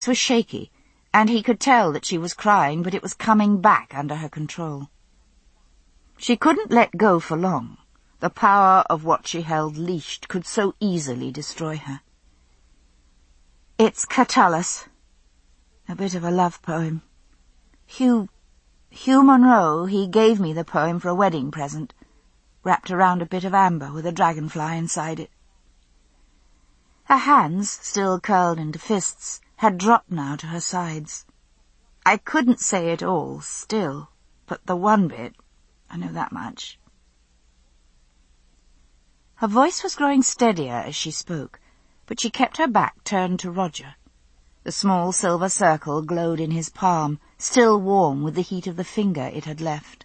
was shaky, and he could tell that she was crying, but it was coming back under her control. She couldn't let go for long. The power of what she held leashed could so easily destroy her. "It's Catullus. A bit of a love poem. Hugh Monroe, he gave me the poem for a wedding present, wrapped around a bit of amber with a dragonfly inside it." Her hands, still curled into fists, had dropped now to her sides. "I couldn't say it all, still, but the one bit, I know that much." Her voice was growing steadier as she spoke, but she kept her back turned to Roger. The small silver circle glowed in his palm, still warm with the heat of the finger it had left.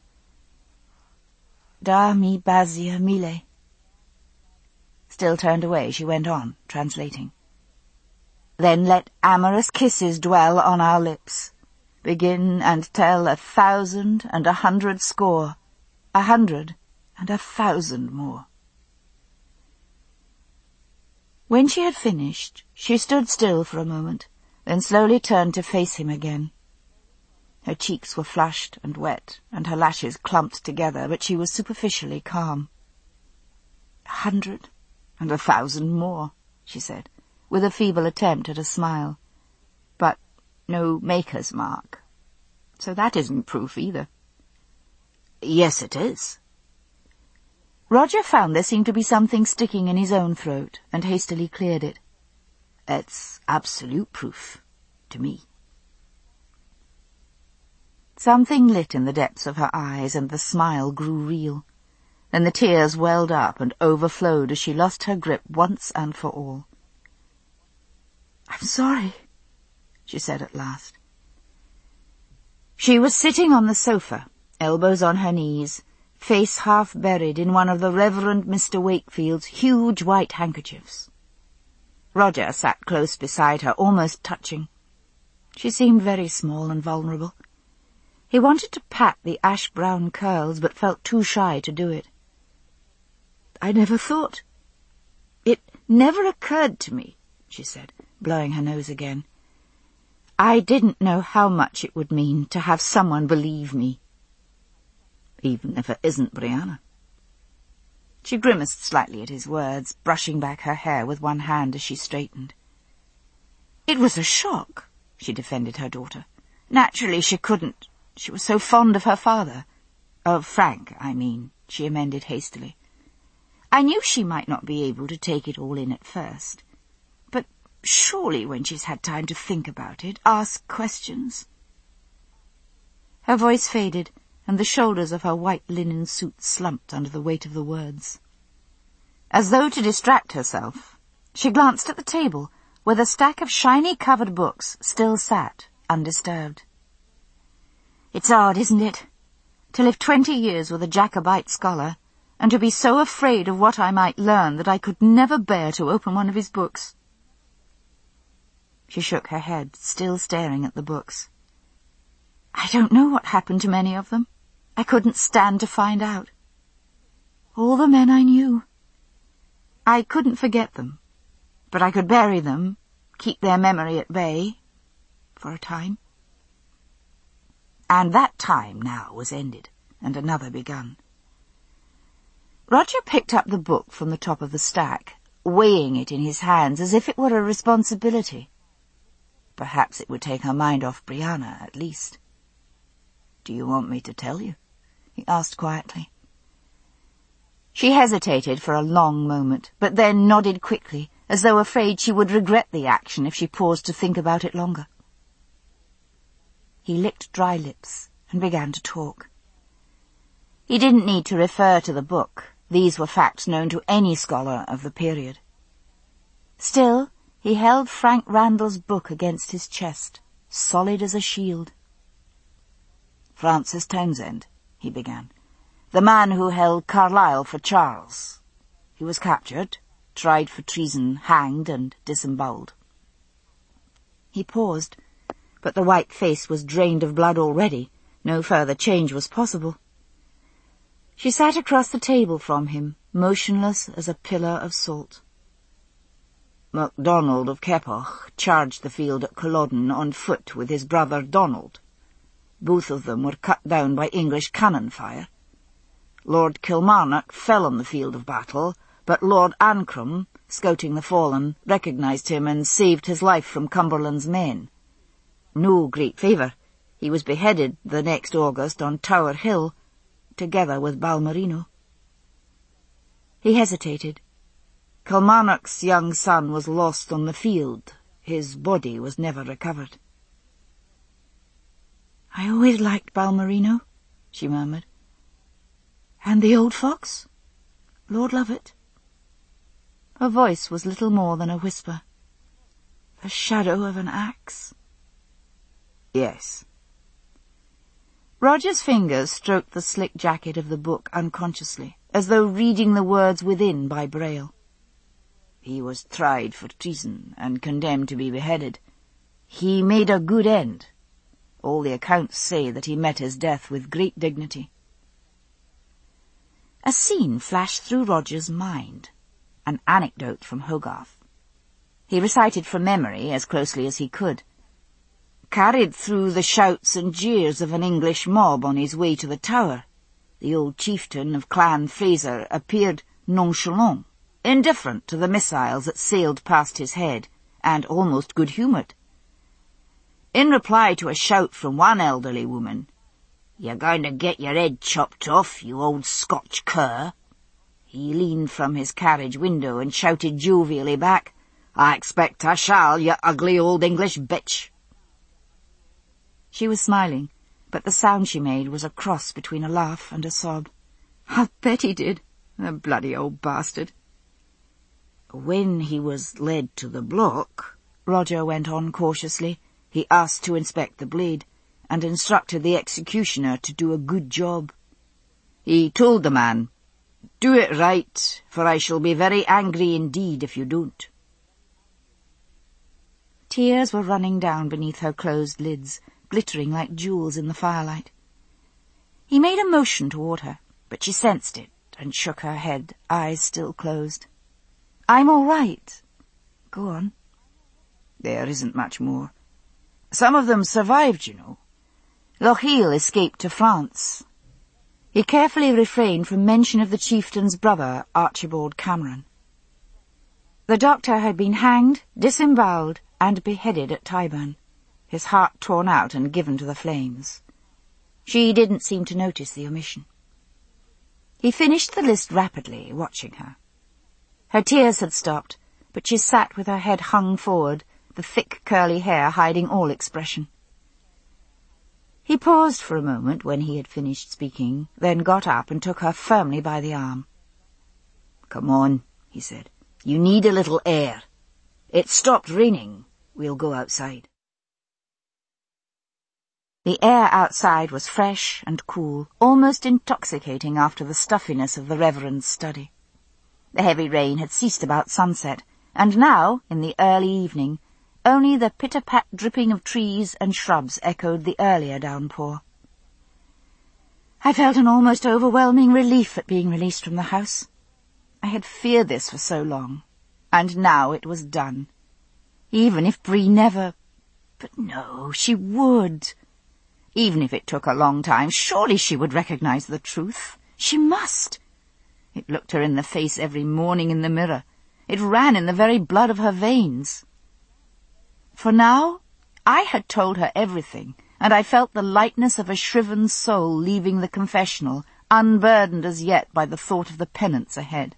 "Da mi basia mille." Still turned away, she went on, translating. "Then let amorous kisses dwell on our lips. Begin and tell 1,000 and 100 score, 100 and 1,000 more." When she had finished, she stood still for a moment, then slowly turned to face him again. Her cheeks were flushed and wet, and her lashes clumped together, but she was superficially calm. 100 and 1,000 more, she said, with a feeble attempt at a smile. "But no maker's mark. So that isn't proof either." "Yes, it is." Roger found there seemed to be something sticking in his own throat, and hastily cleared it. "It's absolute proof, to me." Something lit in the depths of her eyes, and the smile grew real. Then the tears welled up and overflowed as she lost her grip once and for all. "I'm sorry," she said at last. She was sitting on the sofa, elbows on her knees, face half buried in one of the Reverend Mr. Wakefield's huge white handkerchiefs. Roger sat close beside her, almost touching. She seemed very small and vulnerable. He wanted to pat the ash-brown curls, but felt too shy to do it. "I never thought. It never occurred to me," she said, blowing her nose again. "I didn't know how much it would mean to have someone believe me." "Even if it isn't Brianna." She grimaced slightly at his words, brushing back her hair with one hand as she straightened. "It was a shock," she defended her daughter. "Naturally she couldn't. She was so fond of her father. Of Frank, I mean," she amended hastily. "I knew she might not be able to take it all in at first. But surely when she's had time to think about it, ask questions." Her voice faded, and the shoulders of her white linen suit slumped under the weight of the words. As though to distract herself, she glanced at the table, where the stack of shiny covered books still sat, undisturbed. "It's odd, isn't it? To live 20 years with a Jacobite scholar, and to be so afraid of what I might learn that I could never bear to open one of his books." She shook her head, still staring at the books. "I don't know what happened to many of them. I couldn't stand to find out. All the men I knew. I couldn't forget them, but I could bury them, keep their memory at bay, for a time." And that time now was ended, and another begun. Roger picked up the book from the top of the stack, weighing it in his hands as if it were a responsibility. Perhaps it would take her mind off Brianna, at least. "Do you want me to tell you?" he asked quietly. She hesitated for a long moment, but then nodded quickly, as though afraid she would regret the action if she paused to think about it longer. He licked dry lips and began to talk. He didn't need to refer to the book. These were facts known to any scholar of the period. Still, he held Frank Randall's book against his chest, solid as a shield. "Francis Townsend," he began. "The man who held Carlisle for Charles. He was captured, tried for treason, hanged, and disemboweled." He paused, but the white face was drained of blood already. No further change was possible. She sat across the table from him, motionless as a pillar of salt. MacDonald of Keppoch charged the field at Culloden on foot with his brother Donald. Both of them were cut down by English cannon fire. Lord Kilmarnock fell on the field of battle, but Lord Ancram, scouting the fallen, recognised him and saved his life from Cumberland's men. No great favour. He was beheaded the next August on Tower Hill, together with Balmerino. He hesitated. Kilmarnock's young son was lost on the field. His body was never recovered. "I always liked Balmerino," she murmured. "And the old fox? Lord Lovat?" Her voice was little more than a whisper. "The shadow of an axe?" "Yes." Roger's fingers stroked the slick jacket of the book unconsciously, as though reading the words within by braille. "He was tried for treason and condemned to be beheaded. He made a good end. All the accounts say that he met his death with great dignity." A scene flashed through Roger's mind, an anecdote from Hogarth. He recited from memory as closely as he could. Carried through the shouts and jeers of an English mob on his way to the Tower, the old chieftain of Clan Fraser appeared nonchalant, indifferent to the missiles that sailed past his head, and almost good-humoured. In reply to a shout from one elderly woman, "You're going to get your head chopped off, you old Scotch cur," he leaned from his carriage window and shouted jovially back, "I expect I shall, you ugly old English bitch." She was smiling, but the sound she made was a cross between a laugh and a sob. "I'll bet he did, the bloody old bastard." "When he was led to the block," Roger went on cautiously, "he asked to inspect the blade, and instructed the executioner to do a good job. He told the man, 'Do it right, for I shall be very angry indeed if you don't.'" Tears were running down beneath her closed lids, glittering like jewels in the firelight. He made a motion toward her, but she sensed it and shook her head, eyes still closed. "I'm all right." "Go on." "There isn't much more. Some of them survived, you know. Lochiel escaped to France." He carefully refrained from mention of the chieftain's brother, Archibald Cameron. The doctor had been hanged, disembowelled, and beheaded at Tyburn, his heart torn out and given to the flames. She didn't seem to notice the omission. He finished the list rapidly, watching her. Her tears had stopped, but she sat with her head hung forward, the thick curly hair hiding all expression. He paused for a moment when he had finished speaking, then got up and took her firmly by the arm. "Come on," he said. "You need a little air. It's stopped raining. We'll go outside." The air outside was fresh and cool, almost intoxicating after the stuffiness of the Reverend's study. The heavy rain had ceased about sunset, and now, in the early evening, only the pitter-pat dripping of trees and shrubs echoed the earlier downpour. I felt an almost overwhelming relief at being released from the house. I had feared this for so long, and now it was done. Even if Bree never... But no, she would. Even if it took a long time, surely she would recognize the truth. She must. It looked her in the face every morning in the mirror. It ran in the very blood of her veins. For now, I had told her everything, and I felt the lightness of a shriven soul leaving the confessional, unburdened as yet by the thought of the penance ahead.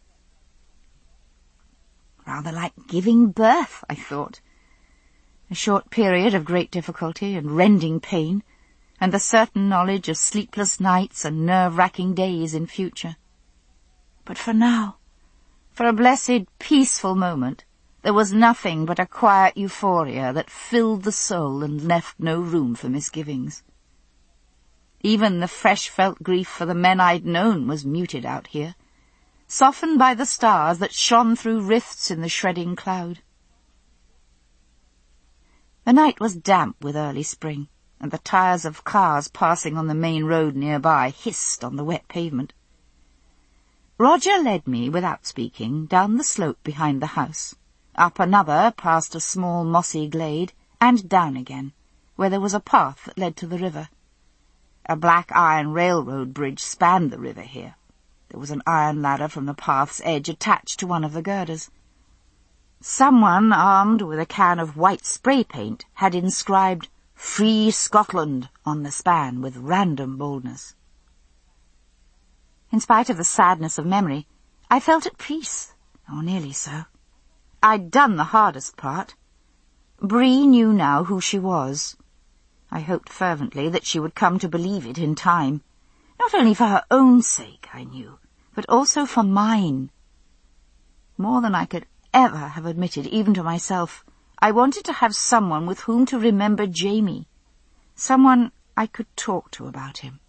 Rather like giving birth, I thought. A short period of great difficulty and rending pain, and the certain knowledge of sleepless nights and nerve-racking days in future. But for now, for a blessed, peaceful moment, there was nothing but a quiet euphoria that filled the soul and left no room for misgivings. Even the fresh-felt grief for the men I'd known was muted out here, softened by the stars that shone through rifts in the shredding cloud. The night was damp with early spring, and the tires of cars passing on the main road nearby hissed on the wet pavement. Roger led me, without speaking, down the slope behind the house, up another past a small mossy glade, and down again, where there was a path that led to the river. A black iron railroad bridge spanned the river here. There was an iron ladder from the path's edge attached to one of the girders. Someone, armed with a can of white spray paint, had inscribed "Free Scotland" on the span with random boldness. In spite of the sadness of memory, I felt at peace, or nearly so. I'd done the hardest part. Bree knew now who she was. I hoped fervently that she would come to believe it in time, not only for her own sake, I knew, but also for mine. More than I could ever have admitted, even to myself, I wanted to have someone with whom to remember Jamie, someone I could talk to about him.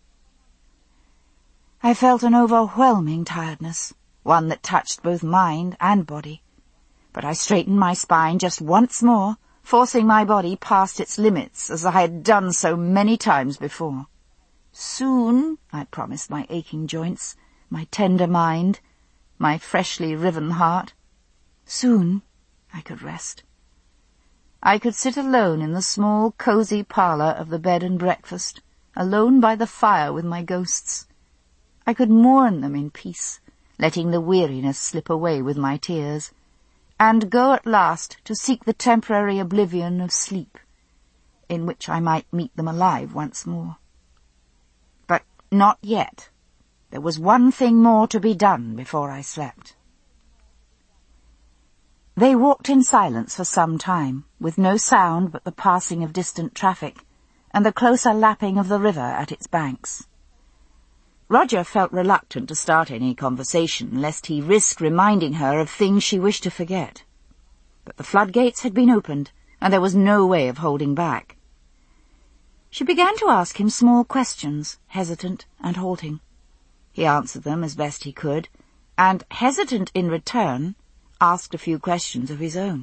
I felt an overwhelming tiredness, one that touched both mind and body, but I straightened my spine just once more, forcing my body past its limits as I had done so many times before. Soon, I promised my aching joints, my tender mind, my freshly riven heart, soon I could rest. I could sit alone in the small, cosy parlour of the bed and breakfast, alone by the fire with my ghosts. I could mourn them in peace, letting the weariness slip away with my tears, and go at last to seek the temporary oblivion of sleep, in which I might meet them alive once more. But not yet. There was one thing more to be done before I slept. They walked in silence for some time, with no sound but the passing of distant traffic, and the closer lapping of the river at its banks. Roger felt reluctant to start any conversation, lest he risk reminding her of things she wished to forget. But the floodgates had been opened, and there was no way of holding back. She began to ask him small questions, hesitant and halting. He answered them as best he could, and, hesitant in return, asked a few questions of his own.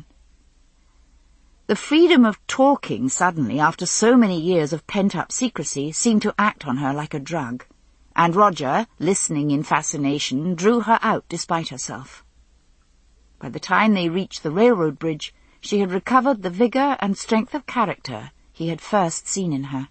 The freedom of talking suddenly, after so many years of pent-up secrecy, seemed to act on her like a drug, and Roger, listening in fascination, drew her out despite herself. By the time they reached the railroad bridge, she had recovered the vigour and strength of character he had first seen in her.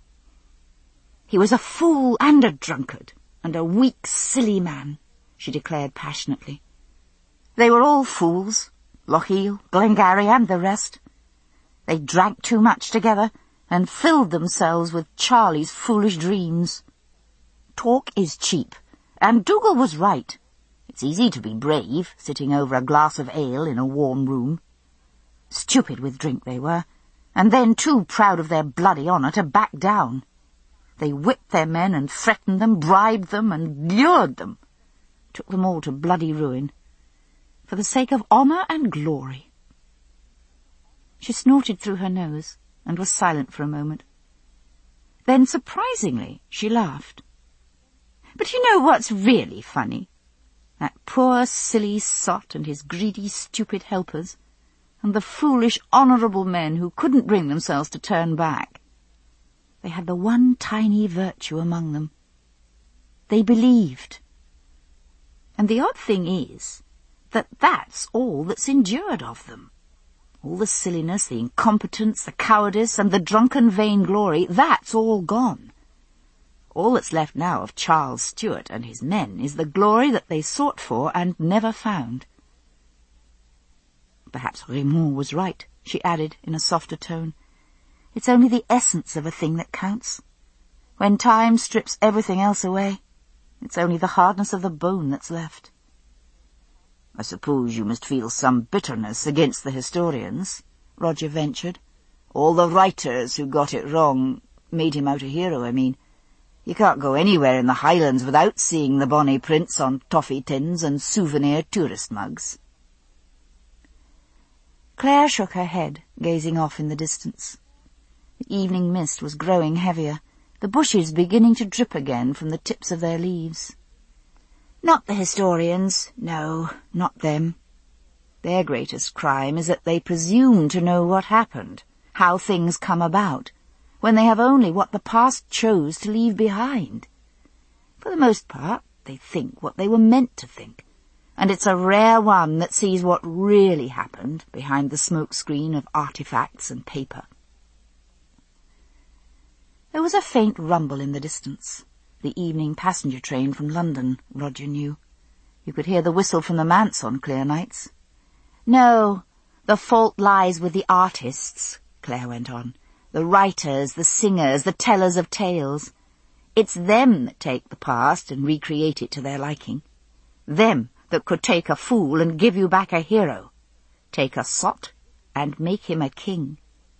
"He was a fool and a drunkard, and a weak, silly man," she declared passionately. "They were all fools, Lochiel, Glengarry, and the rest. They drank too much together, and filled themselves with Charlie's foolish dreams. Talk is cheap, and Dougal was right. It's easy to be brave, sitting over a glass of ale in a warm room. Stupid with drink they were, and then too proud of their bloody honour to back down. They whipped their men and threatened them, bribed them and lured them, took them all to bloody ruin, for the sake of honour and glory." She snorted through her nose and was silent for a moment. Then, surprisingly, she laughed. "But you know what's really funny? That poor silly sot and his greedy, stupid helpers, and the foolish, honourable men who couldn't bring themselves to turn back. They had the one tiny virtue among them. They believed. And the odd thing is that that's all that's endured of them. All the silliness, the incompetence, the cowardice, and the drunken vainglory, that's all gone. All that's left now of Charles Stuart and his men is the glory that they sought for and never found." "Perhaps Raymond was right," she added in a softer tone. "It's only the essence of a thing that counts. When time strips everything else away, it's only the hardness of the bone that's left." "I suppose you must feel some bitterness against the historians," Roger ventured. "All the writers who got it wrong, made him out a hero, I mean. You can't go anywhere in the Highlands without seeing the bonny prints on toffee tins and souvenir tourist mugs." Claire shook her head, gazing off in the distance. The evening mist was growing heavier, the bushes beginning to drip again from the tips of their leaves. "Not the historians, no, not them. Their greatest crime is that they presume to know what happened, how things come about, when they have only what the past chose to leave behind. For the most part, they think what they were meant to think, and it's a rare one that sees what really happened behind the smoke screen of artifacts and paper. There was a faint rumble in the distance. The evening passenger train from London, Roger knew. You could hear the whistle from the manse on clear nights. "No, the fault lies with the artists," Claire went on. "The writers, the singers, the tellers of tales. It's them that take the past and recreate it to their liking. Them that could take a fool and give you back a hero. Take a sot and make him a king."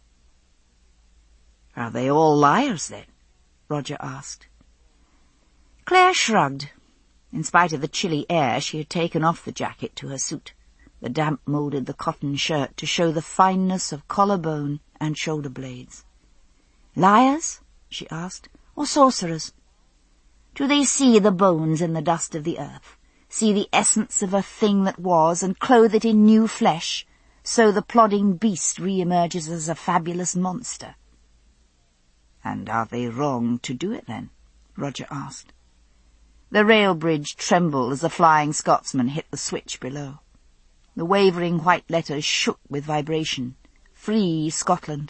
"Are they all liars, then?" Roger asked. Claire shrugged. In spite of the chilly air, she had taken off the jacket to her suit. The damp moulded the cotton shirt to show the fineness of collarbone and shoulder blades. "Liars?" she asked. "Or sorcerers? Do they see the bones in the dust of the earth, see the essence of a thing that was, and clothe it in new flesh, so the plodding beast re-emerges as a fabulous monster?" "And are they wrong to do it, then?" Roger asked. The rail bridge trembled as the Flying Scotsman hit the switch below. The wavering white letters shook with vibration. "Free Scotland."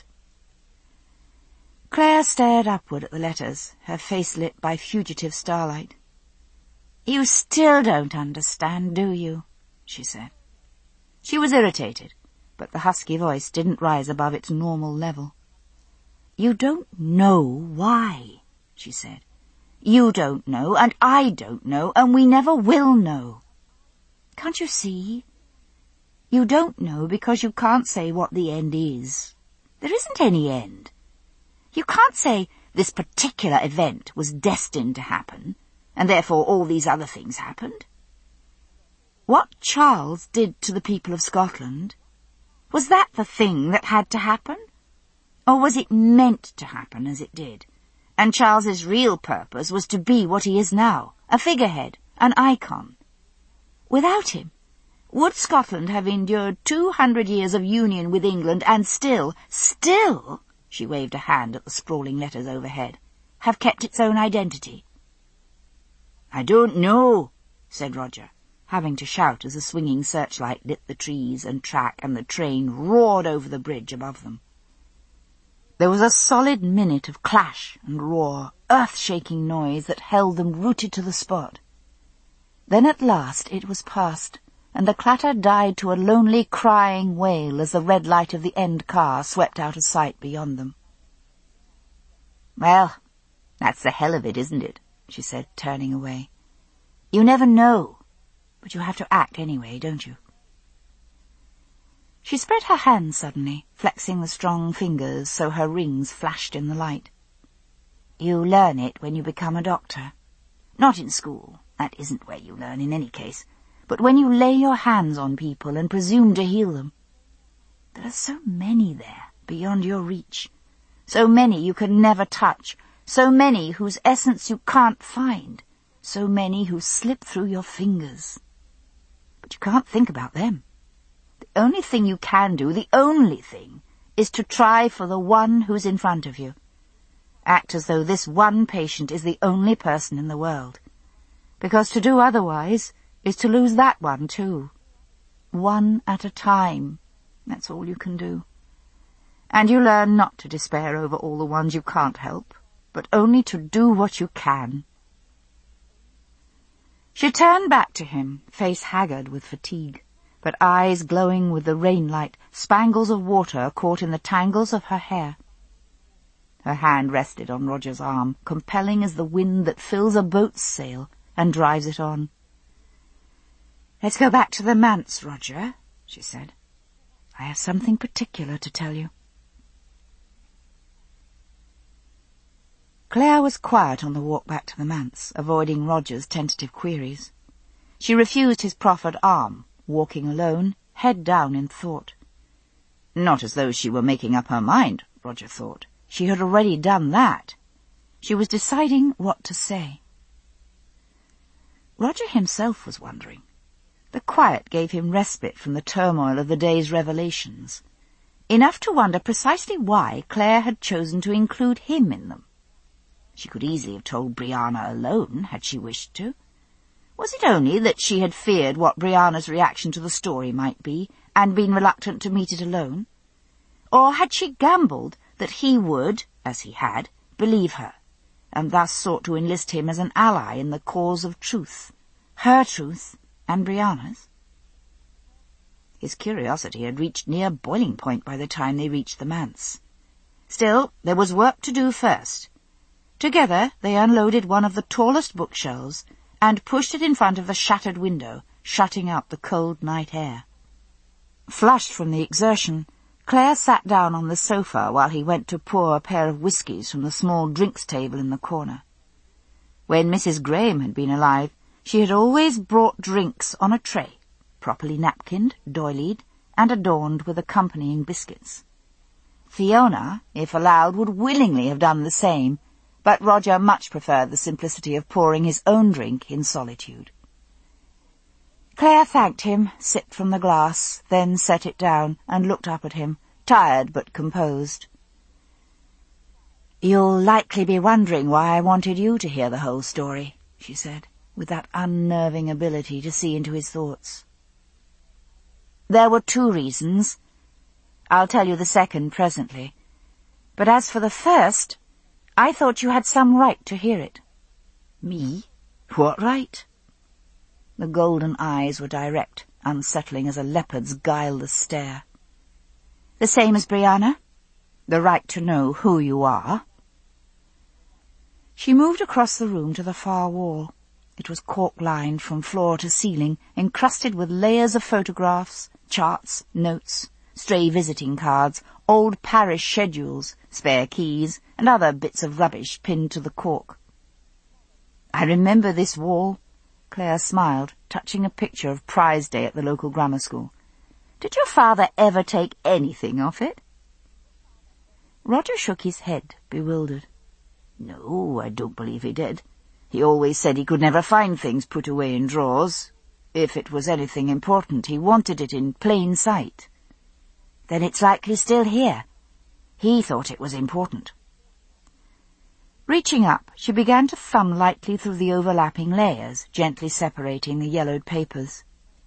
Claire stared upward at the letters, her face lit by fugitive starlight. "You still don't understand, do you?" she said. She was irritated, but the husky voice didn't rise above its normal level. "You don't know why," she said. "You don't know, and I don't know, and we never will know. Can't you see? You don't know because you can't say what the end is. There isn't any end. You can't say this particular event was destined to happen, and therefore all these other things happened. What Charles did to the people of Scotland, was that the thing that had to happen? Or was it meant to happen as it did? And Charles's real purpose was to be what he is now, a figurehead, an icon. Without him, would Scotland have endured 200 years of union with England and still, she waved a hand at the sprawling letters overhead, have kept its own identity? "I don't know," said Roger, having to shout as the swinging searchlight lit the trees and track and the train roared over the bridge above them. There was a solid minute of clash and roar, earth-shaking noise that held them rooted to the spot. Then at last it was past, and the clatter died to a lonely crying wail as the red light of the end car swept out of sight beyond them. "Well, that's the hell of it, isn't it?" she said, turning away. "You never know, but you have to act anyway, don't you?" She spread her hands suddenly, flexing the strong fingers so her rings flashed in the light. "You learn it when you become a doctor. Not in school, that isn't where you learn in any case, but when you lay your hands on people and presume to heal them. There are so many there, beyond your reach, so many you can never touch, so many whose essence you can't find, so many who slip through your fingers. But you can't think about them. The only thing you can do, the only thing, is to try for the one who's in front of you. Act as though this one patient is the only person in the world. Because to do otherwise is to lose that one too. One at a time. That's all you can do. And you learn not to despair over all the ones you can't help, but only to do what you can." She turned back to him, face haggard with fatigue, but eyes glowing with the rainlight, spangles of water caught in the tangles of her hair. Her hand rested on Roger's arm, compelling as the wind that fills a boat's sail and drives it on. "Let's go back to the manse, Roger," she said. "I have something particular to tell you." Claire was quiet on the walk back to the manse, avoiding Roger's tentative queries. She refused his proffered arm, walking alone, head down in thought. Not as though she were making up her mind, Roger thought. She had already done that. She was deciding what to say. Roger himself was wondering. The quiet gave him respite from the turmoil of the day's revelations, enough to wonder precisely why Claire had chosen to include him in them. She could easily have told Brianna alone, had she wished to. Was it only that she had feared what Brianna's reaction to the story might be, and been reluctant to meet it alone? Or had she gambled that he would, as he had, believe her, and thus sought to enlist him as an ally in the cause of truth, her truth and Brianna's? His curiosity had reached near boiling point by the time they reached the manse. Still, there was work to do first. Together they unloaded one of the tallest bookshelves and pushed it in front of the shattered window, shutting out the cold night air. Flushed from the exertion, Claire sat down on the sofa while he went to pour a pair of whiskies from the small drinks table in the corner. When Mrs. Graham had been alive, she had always brought drinks on a tray, properly napkined, doilied, and adorned with accompanying biscuits. Fiona, if allowed, would willingly have done the same, but Roger much preferred the simplicity of pouring his own drink in solitude. Claire thanked him, sipped from the glass, then set it down and looked up at him, tired but composed. "You'll likely be wondering why I wanted you to hear the whole story," she said, with that unnerving ability to see into his thoughts. "There were 2 reasons. I'll tell you the second presently. But as for the first, I thought you had some right to hear it." "Me? What right?" The golden eyes were direct, unsettling as a leopard's guileless stare. "The same as Brianna? The right to know who you are?" She moved across the room to the far wall. It was cork-lined from floor to ceiling, encrusted with layers of photographs, charts, notes, stray visiting cards, old parish schedules, spare keys, and other bits of rubbish pinned to the cork. "I remember this wall," Claire smiled, touching a picture of prize day at the local grammar school. "Did your father ever take anything off it?" Roger shook his head, bewildered. "No, I don't believe he did. He always said he could never find things put away in drawers. If it was anything important, he wanted it in plain sight." "Then it's likely still here. He thought it was important." Reaching up, she began to thumb lightly through the overlapping layers, gently separating the yellowed papers.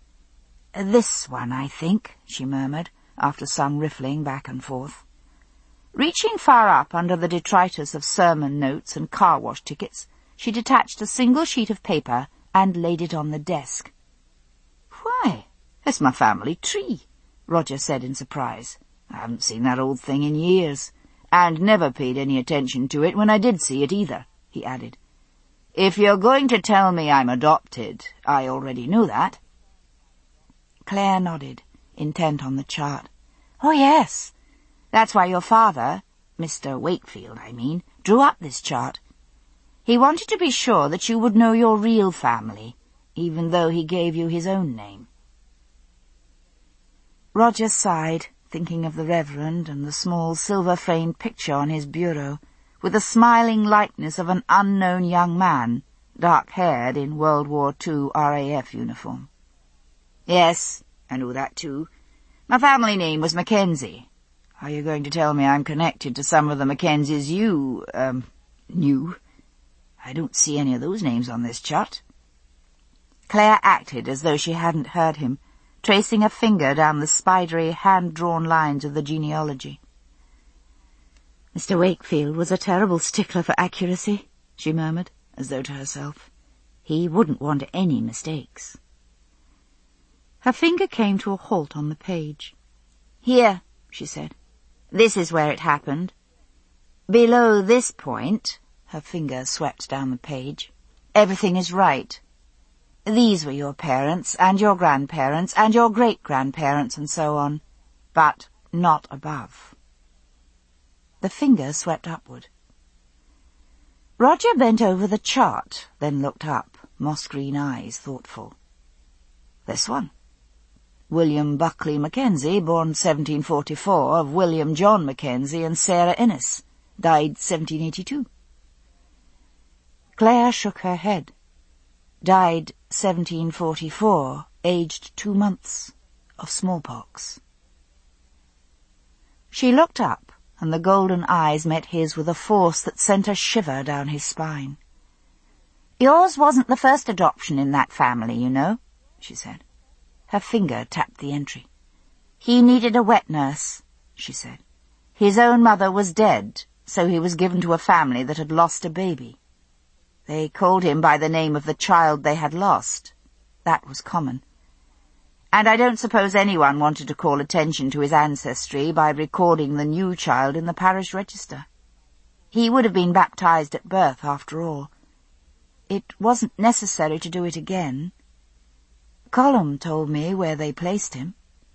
"This one, I think," she murmured, after some riffling back and forth. Reaching far up under the detritus of sermon notes and car wash tickets, she detached a single sheet of paper and laid it on the desk. "Why, it's my family tree," Roger said in surprise. "I haven't seen that old thing in years, and never paid any attention to it when I did see it either," he added. "If you're going to tell me I'm adopted, I already knew that." Claire nodded, intent on the chart. "Oh, yes. That's why your father, Mr. Wakefield, I mean, drew up this chart. He wanted to be sure that you would know your real family, even though he gave you his own name." Roger sighed, thinking of the Reverend and the small silver-framed picture on his bureau, with the smiling likeness of an unknown young man, dark-haired, in World War II RAF uniform. "Yes, I know that too. My family name was Mackenzie. Are you going to tell me I'm connected to some of the Mackenzies you, knew? I don't see any of those names on this chart." Claire acted as though she hadn't heard him, tracing a finger down the spidery, hand-drawn lines of the genealogy. "Mr. Wakefield was a terrible stickler for accuracy," she murmured, as though to herself. "He wouldn't want any mistakes." Her finger came to a halt on the page. "Here," she said. "This is where it happened. Below this point," her finger swept down the page, "everything is right. These were your parents, and your grandparents, and your great-grandparents, and so on, but not above." The finger swept upward. Roger bent over the chart, then looked up, moss-green eyes thoughtful. "This one. William Buckley Mackenzie, born 1744, of William John Mackenzie and Sarah Innes, died 1782. Claire shook her head. Died 1744, aged 2 months, of smallpox. She looked up, and the golden eyes met his with a force that sent a shiver down his spine. Yours wasn't the first adoption in that family, you know, she said. Her finger tapped the entry. He needed a wet nurse, she said. His own mother was dead, so he was given to a family that had lost a baby. They called him by the name of the child they had lost. That was common. And I don't suppose anyone wanted to call attention to his ancestry by recording the new child in the parish register. He would have been baptized at birth, after all. It wasn't necessary to do it again. Colum told me where they placed him.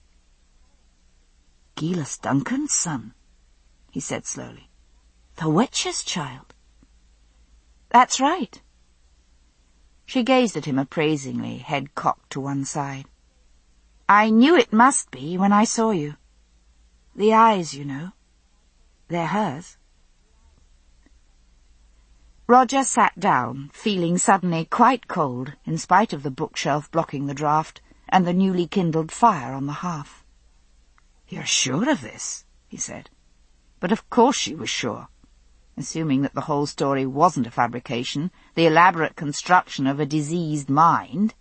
Gilas Duncan's son, he said slowly. The witch's child. That's right. She gazed at him appraisingly, head cocked to one side. I knew it must be when I saw you. The eyes, you know. They're hers. Roger sat down, feeling suddenly quite cold, in spite of the bookshelf blocking the draught and the newly kindled fire on the hearth. You're sure of this? He said. But of course she was sure. Assuming that the whole story wasn't a fabrication, the elaborate construction of a diseased mind.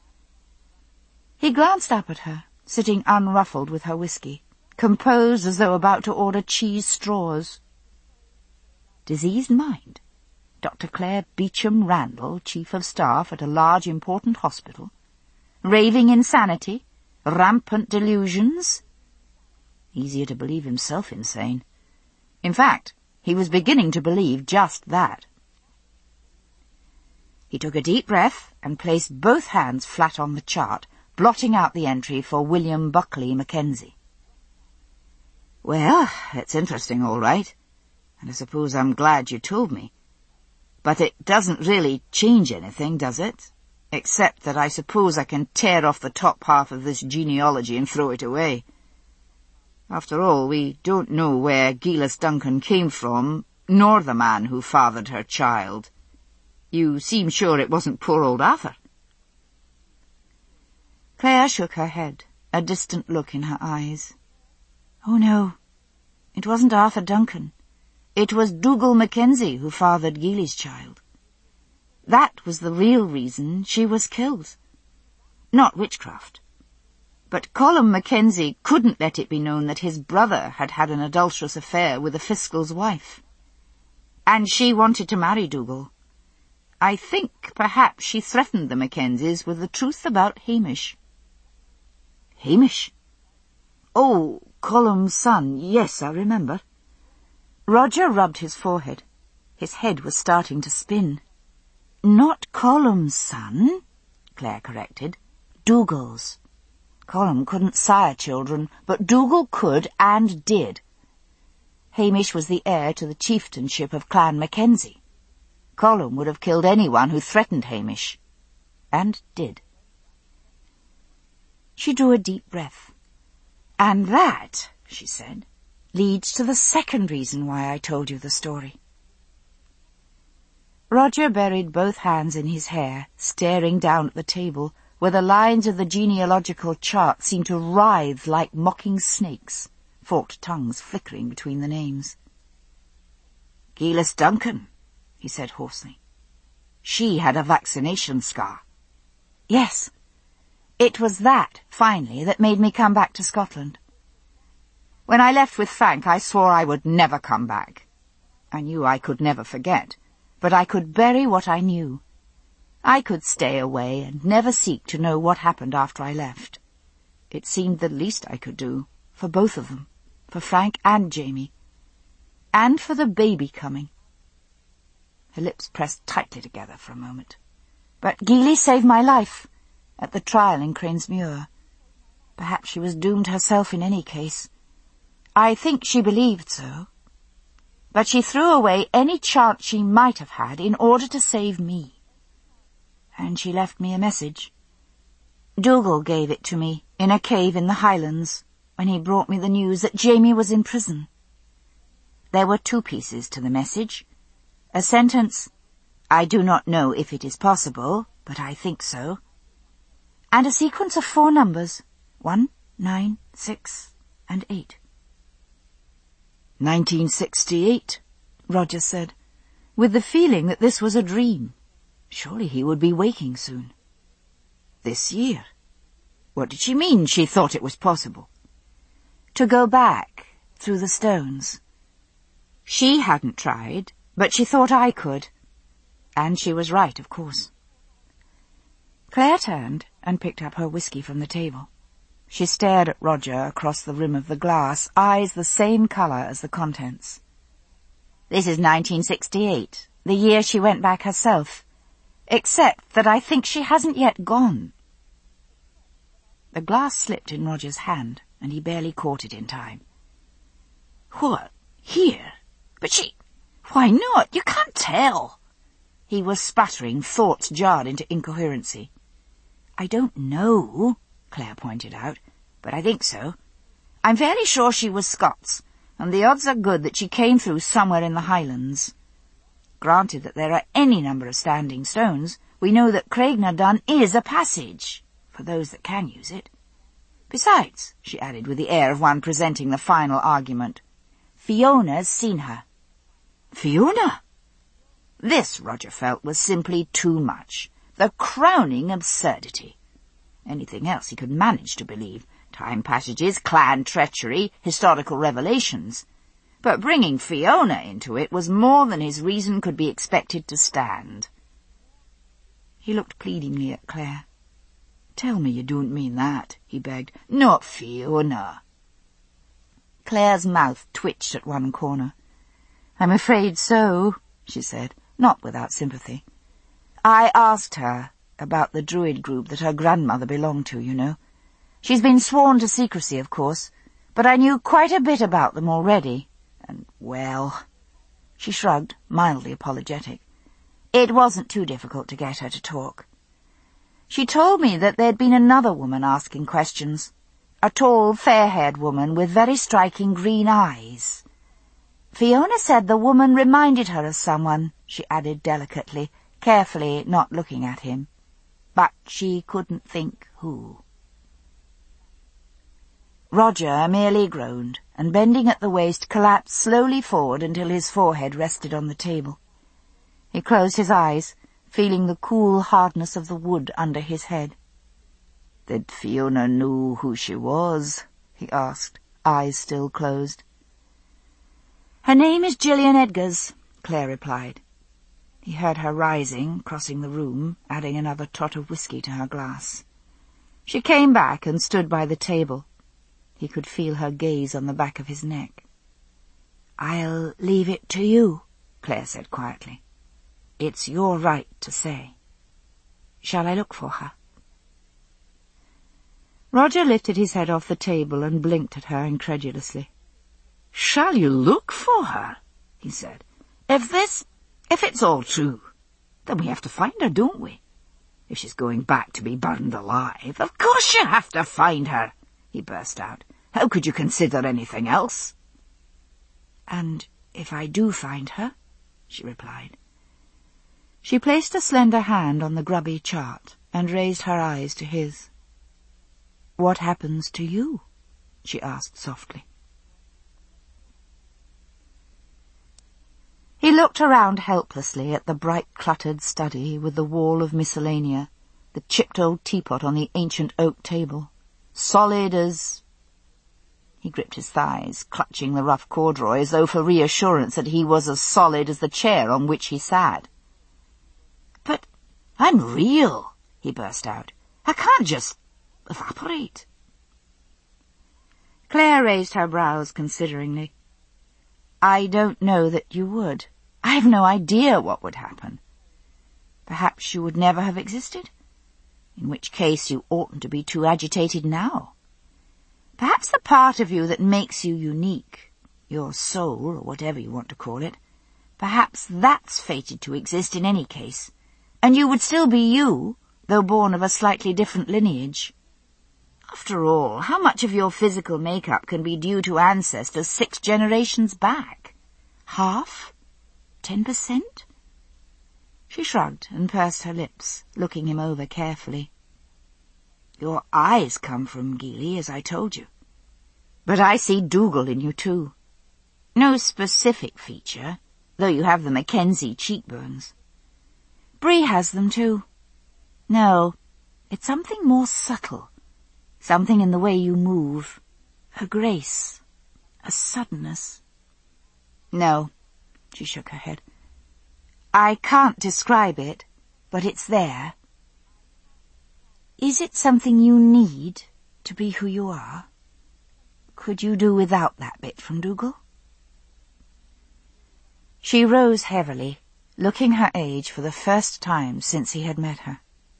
He glanced up at her, sitting unruffled with her whiskey, composed as though about to order cheese straws. Diseased mind? Dr. Claire Beecham Randall, Chief of Staff at a large important hospital? Raving insanity? Rampant delusions? Easier to believe himself insane. In fact, he was beginning to believe just that. He took a deep breath and placed both hands flat on the chart, blotting out the entry for William Buckley Mackenzie. Well, it's interesting, all right, and I suppose I'm glad you told me. But it doesn't really change anything, does it? Except that I suppose I can tear off the top half of this genealogy and throw it away. After all, we don't know where Gilas Duncan came from, nor the man who fathered her child. You seem sure it wasn't poor old Arthur. Claire shook her head, a distant look in her eyes. Oh, no, it wasn't Arthur Duncan. It was Dougal Mackenzie who fathered Gilly's child. That was the real reason she was killed. Not witchcraft. But Colum Mackenzie couldn't let it be known that his brother had had an adulterous affair with a fiscal's wife. And she wanted to marry Dougal. I think perhaps she threatened the Mackenzies with the truth about Hamish. Hamish? Oh, Colum's son. Yes, I remember. Roger rubbed his forehead. His head was starting to spin. Not Colum's son, Claire corrected. Dougal's. Colum couldn't sire children, but Dougal could and did. Hamish was the heir to the chieftainship of Clan Mackenzie. Colum would have killed anyone who threatened Hamish. And did. She drew a deep breath. And that, she said, leads to the second reason why I told you the story. Roger buried both hands in his hair, staring down at the table, where the lines of the genealogical chart seemed to writhe like mocking snakes, forked tongues flickering between the names. Gilas Duncan, he said hoarsely. She had a vaccination scar. Yes. It was that, finally, that made me come back to Scotland. When I left with Frank, I swore I would never come back. I knew I could never forget, but I could bury what I knew. I could stay away and never seek to know what happened after I left. It seemed the least I could do, for both of them, for Frank and Jamie, and for the baby coming. Her lips pressed tightly together for a moment. But Gilly saved my life, at the trial in Cranesmuir. Perhaps she was doomed herself in any case. I think she believed so. But she threw away any chance she might have had in order to save me. And she left me a message. Dougal gave it to me in a cave in the Highlands when he brought me the news that Jamie was in prison. There were 2 pieces to the message. A sentence, I do not know if it is possible, but I think so. And a sequence of 4 numbers, 1, 9, 6, and 8. 1968, Roger said, with the feeling that this was a dream. Surely he would be waking soon. This year? What did she mean she thought it was possible? To go back through the stones. She hadn't tried, but she thought I could. And she was right, of course. Claire turned and picked up her whiskey from the table. She stared at Roger across the rim of the glass, eyes the same colour as the contents. This is 1968, the year she went back herself, except that I think she hasn't yet gone. The glass slipped in Roger's hand, and he barely caught it in time. What? Here? But she... Why not? You can't tell. He was sputtering, thoughts jarred into incoherency. I don't know, Claire pointed out, but I think so. I'm fairly sure she was Scots, and the odds are good that she came through somewhere in the Highlands. Granted that there are any number of standing stones, we know that Craignaddon is a passage, for those that can use it. Besides, she added with the air of one presenting the final argument, Fiona's seen her. Fiona? This, Roger felt, was simply too much. The crowning absurdity. Anything else he could manage to believe. Time passages, clan treachery, historical revelations. But bringing Fiona into it was more than his reason could be expected to stand. He looked pleadingly at Claire. Tell me you don't mean that, he begged. Not Fiona. Claire's mouth twitched at one corner. I'm afraid so, she said, not without sympathy. I asked her about the Druid group that her grandmother belonged to, you know. She's been sworn to secrecy, of course, but I knew quite a bit about them already. And, well... She shrugged, mildly apologetic. It wasn't too difficult to get her to talk. She told me that there'd been another woman asking questions. A tall, fair-haired woman with very striking green eyes. Fiona said the woman reminded her of someone, she added delicately, carefully not looking at him. But she couldn't think who. Roger merely groaned, and bending at the waist collapsed slowly forward until his forehead rested on the table. He closed his eyes, feeling the cool hardness of the wood under his head. Did Fiona know who she was? He asked, eyes still closed. Her name is Gillian Edgars, Claire replied. He heard her rising, crossing the room, adding another tot of whiskey to her glass. She came back and stood by the table. He could feel her gaze on the back of his neck. I'll leave it to you, Claire said quietly. It's your right to say. Shall I look for her? Roger lifted his head off the table and blinked at her incredulously. Shall you look for her? He said. If it's all true, then we have to find her, don't we? If she's going back to be burned alive, of course you have to find her, he burst out. How could you consider anything else? And if I do find her, she replied. She placed a slender hand on the grubby chart and raised her eyes to his. What happens to you? She asked softly. He looked around helplessly at the bright cluttered study with the wall of miscellanea, the chipped old teapot on the ancient oak table, solid as... He gripped his thighs, clutching the rough corduroy as though for reassurance that he was as solid as the chair on which he sat. But I'm real, he burst out. I can't just evaporate. Claire raised her brows consideringly. I don't know that you would. I've no idea what would happen. Perhaps you would never have existed, in which case you oughtn't to be too agitated now. Perhaps the part of you that makes you unique, your soul, or whatever you want to call it, perhaps that's fated to exist in any case, and you would still be you, though born of a slightly different lineage. After all, how much of your physical makeup can be due to ancestors 6 generations back? Half? 10%? She shrugged and pursed her lips, looking him over carefully. Your eyes come from Gili, as I told you. But I see Dougal in you too. No specific feature, though you have the Mackenzie cheekbones. Bree has them too. No, it's something more subtle. Something in the way you move. A grace. A suddenness. No, she shook her head. I can't describe it, but it's there. Is it something you need to be who you are? Could you do without that bit from Dougal? She rose heavily, looking her age for the first time since he had met her.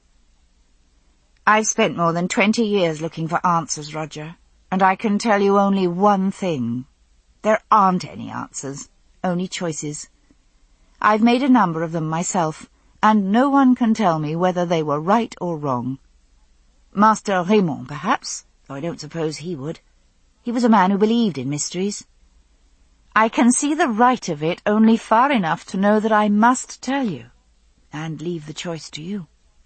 I've spent more than 20 years looking for answers, Roger, and I can tell you only one thing. There aren't any answers, only choices. I've made a number of them myself, and no one can tell me whether they were right or wrong. Master Raymond, perhaps, though I don't suppose he would. He was a man who believed in mysteries. I can see the right of it only far enough to know that I must tell you, and leave the choice to you.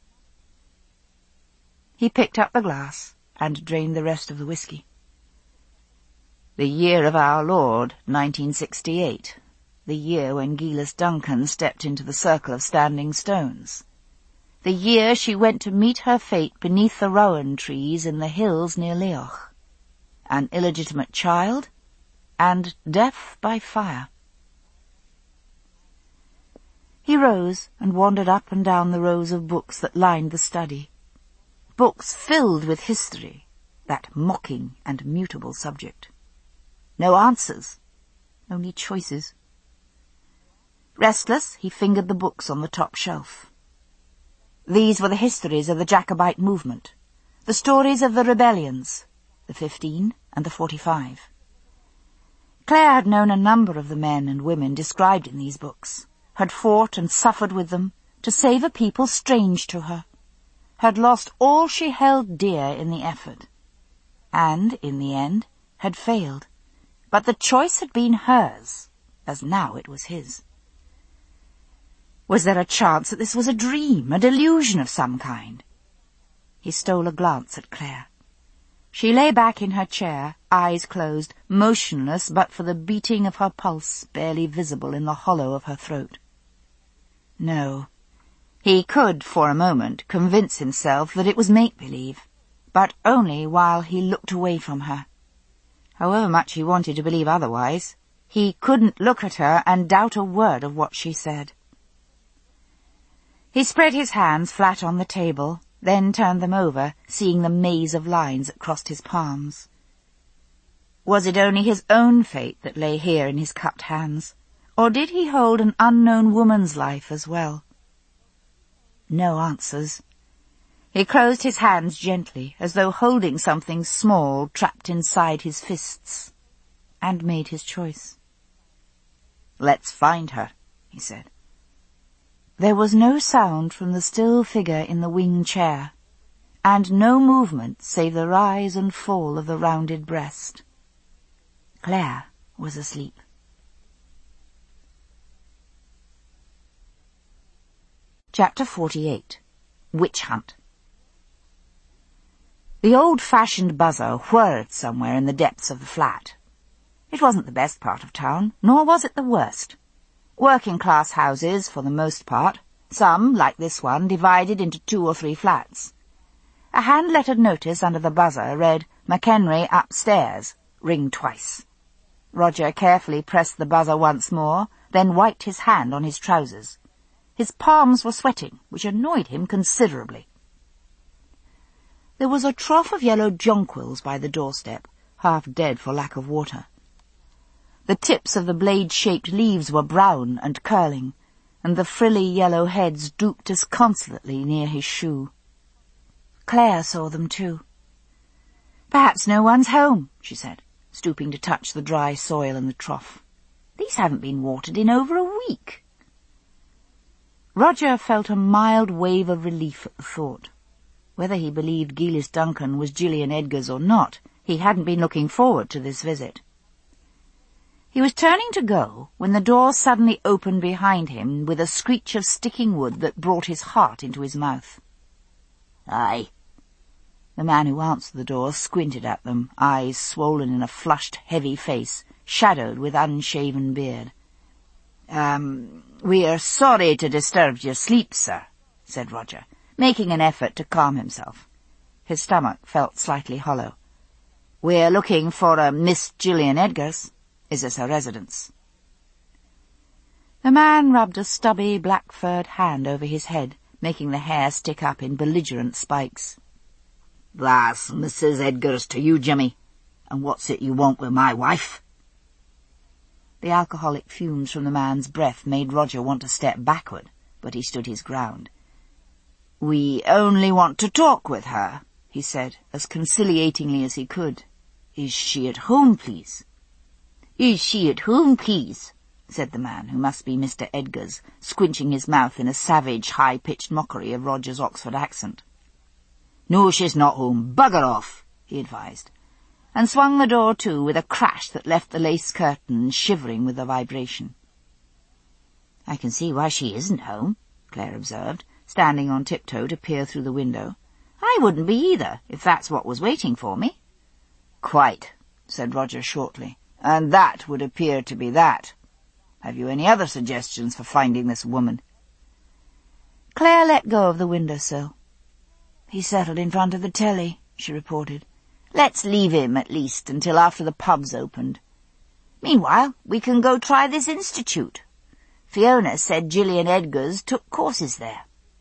He picked up the glass and drained the rest of the whiskey. The year of our Lord, 1968, the year when Gillis Duncan stepped into the circle of standing stones. The year she went to meet her fate beneath the rowan trees in the hills near Leoch. An illegitimate child, and death by fire. He rose and wandered up and down the rows of books that lined the study. Books filled with history, that mocking and mutable subject. No answers, only choices. Restless, he fingered the books on the top shelf. These were the histories of the Jacobite movement, the stories of the rebellions, the 15 and the 45. Claire had known a number of the men and women described in these books, had fought and suffered with them to save a people strange to her, had lost all she held dear in the effort, and, in the end, had failed. But the choice had been hers, as now it was his. Was there a chance that this was a dream, a delusion of some kind? He stole a glance at Claire. She lay back in her chair, eyes closed, motionless but for the beating of her pulse barely visible in the hollow of her throat. No. He could, for a moment, convince himself that it was make-believe, but only while he looked away from her. However much he wanted to believe otherwise, he couldn't look at her and doubt a word of what she said. He spread his hands flat on the table, then turned them over, seeing the maze of lines that crossed his palms. Was it only his own fate that lay here in his cupped hands, or did he hold an unknown woman's life as well? No answers. He closed his hands gently, as though holding something small trapped inside his fists, and made his choice. "Let's find her," he said. There was no sound from the still figure in the wing chair, and no movement save the rise and fall of the rounded breast. Claire was asleep. Chapter 48. Witch Hunt. The old-fashioned buzzer whirred somewhere in the depths of the flat. It wasn't the best part of town, nor was it the worst. Working-class houses, for the most part, some, like this one, divided into 2 or 3 flats. A hand-lettered notice under the buzzer read, "McHenry upstairs, ring twice." Roger carefully pressed the buzzer once more, then wiped his hand on his trousers. His palms were sweating, which annoyed him considerably. There was a trough of yellow jonquils by the doorstep, half dead for lack of water. The tips of the blade-shaped leaves were brown and curling, and the frilly yellow heads drooped disconsolately near his shoe. Claire saw them too. "Perhaps no one's home," she said, stooping to touch the dry soil in the trough. "These haven't been watered in over a week." Roger felt a mild wave of relief at the thought. Whether he believed Gillis Duncan was Gillian Edgars or not, he hadn't been looking forward to this visit. He was turning to go when the door suddenly opened behind him with a screech of sticking wood that brought his heart into his mouth. "Aye." The man who answered the door squinted at them, eyes swollen in a flushed, heavy face, shadowed with unshaven beard. "We're sorry to disturb your sleep, sir," said Roger, making an effort to calm himself. His stomach felt slightly hollow. "We're looking for a Miss Gillian Edgars. Is this her residence?" The man rubbed a stubby, black-furred hand over his head, making the hair stick up in belligerent spikes. "That's Mrs. Edgars to you, Jimmy. And what's it you want with my wife?" The alcoholic fumes from the man's breath made Roger want to step backward, but he stood his ground. "We only want to talk with her," he said, as conciliatingly as he could. "Is she at home, please?" "Is she at home, please?" said the man, who must be Mr. Edgars, squinching his mouth in a savage, high-pitched mockery of Roger's Oxford accent. "No, she's not home. Bugger off," he advised, and swung the door to with a crash that left the lace curtain shivering with the vibration. "I can see why she isn't home," Claire observed, standing on tiptoe to peer through the window. "I wouldn't be either, if that's what was waiting for me." "Quite," said Roger shortly, "and that would appear to be that. Have you any other suggestions for finding this woman?" Claire let go of the windowsill. "He settled in front of the telly," she reported. "Let's leave him, at least, until after the pub's opened. Meanwhile, we can go try this institute. Fiona said Gillian Edgars took courses there."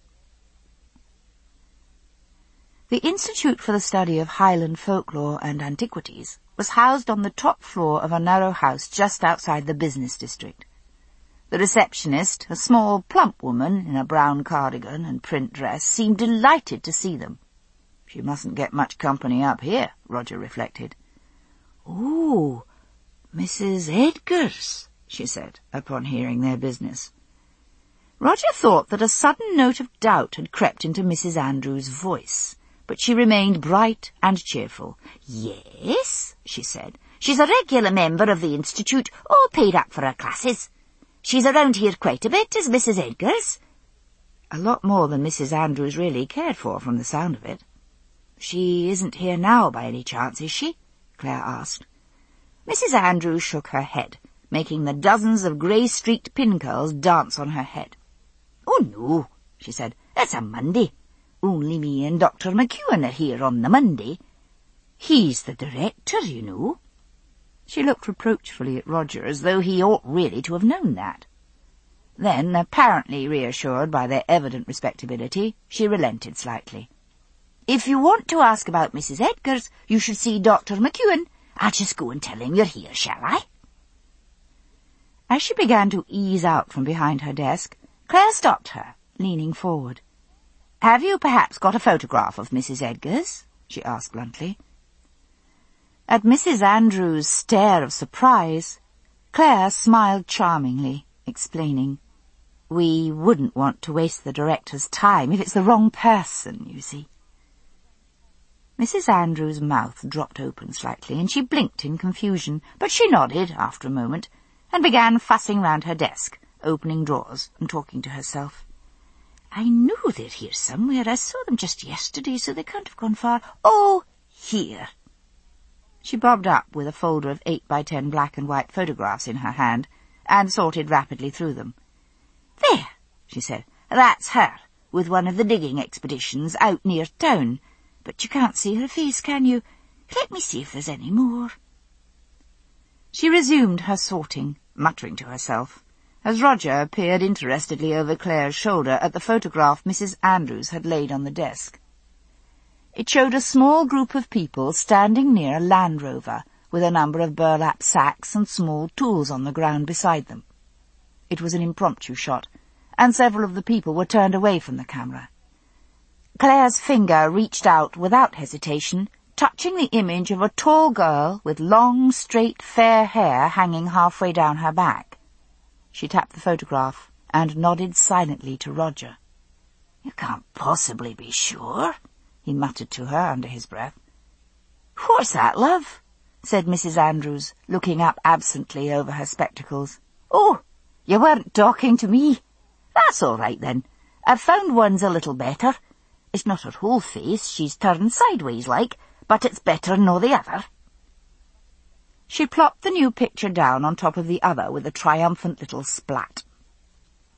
The Institute for the Study of Highland Folklore and Antiquities was housed on the top floor of a narrow house just outside the business district. The receptionist, a small, plump woman in a brown cardigan and print dress, seemed delighted to see them. She mustn't get much company up here, Roger reflected. "Oh, Mrs. Edgars," she said, upon hearing their business. Roger thought that a sudden note of doubt had crept into Mrs. Andrews' voice, but she remained bright and cheerful. "Yes," she said. "She's a regular member of the Institute, all paid up for her classes. She's around here quite a bit, is Mrs. Edgars." A lot more than Mrs. Andrews really cared for, from the sound of it. "She isn't here now, by any chance, is she?" Claire asked. Mrs. Andrews shook her head, making the dozens of grey-streaked pin curls dance on her head. "Oh, no," she said. "It's a Monday. Only me and Dr. McEwen are here on the Monday. He's the director, you know." She looked reproachfully at Roger, as though he ought really to have known that. Then, apparently reassured by their evident respectability, she relented slightly. "If you want to ask about Mrs. Edgars, you should see Dr. McEwen. I'll just go and tell him you're here, shall I?" As she began to ease out from behind her desk, Claire stopped her, leaning forward. "Have you perhaps got a photograph of Mrs. Edgars?" she asked bluntly. At Mrs. Andrews' stare of surprise, Claire smiled charmingly, explaining, "We wouldn't want to waste the director's time if it's the wrong person, you see." Mrs. Andrews' mouth dropped open slightly, and she blinked in confusion, but she nodded after a moment, and began fussing round her desk, opening drawers and talking to herself. "I know they're here somewhere. I saw them just yesterday, so they can't have gone far. Oh, here." She bobbed up with a folder of 8x10 black and white photographs in her hand, and sorted rapidly through them. "There," she said, "that's her, with one of the digging expeditions out near town. But you can't see her face, can you? Let me see if there's any more." She resumed her sorting, muttering to herself, as Roger peered interestedly over Claire's shoulder at the photograph Mrs. Andrews had laid on the desk. It showed a small group of people standing near a Land Rover, with a number of burlap sacks and small tools on the ground beside them. It was an impromptu shot, and several of the people were turned away from the camera. Claire's finger reached out without hesitation, touching the image of a tall girl with long, straight, fair hair hanging halfway down her back. She tapped the photograph and nodded silently to Roger. "You can't possibly be sure," he muttered to her under his breath. "What's that, love?" said Mrs. Andrews, looking up absently over her spectacles. "Oh, you weren't talking to me. That's all right, then. I've found one's a little better. It's not her whole face, she's turned sideways like, but it's better nor the other." She plopped the new picture down on top of the other with a triumphant little splat.